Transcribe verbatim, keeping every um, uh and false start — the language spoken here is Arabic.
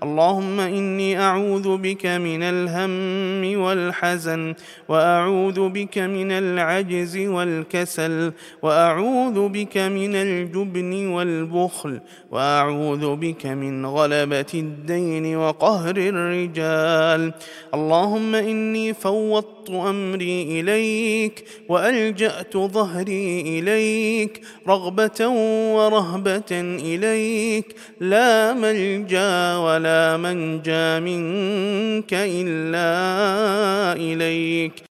اللهم إني أعوذ بك من الهم والحزن، وأعوذ بك من العجز والكسل، وأعوذ بك من الجبن والبخل، وأعوذ بك من غلبة الدين وقهر الرجال. اللهم إني فوضت أمري إليك، وألجأت ظهري إليك، رغبة ورهبة إليك، لا ملجأ ولا منجى منك إلا إليك.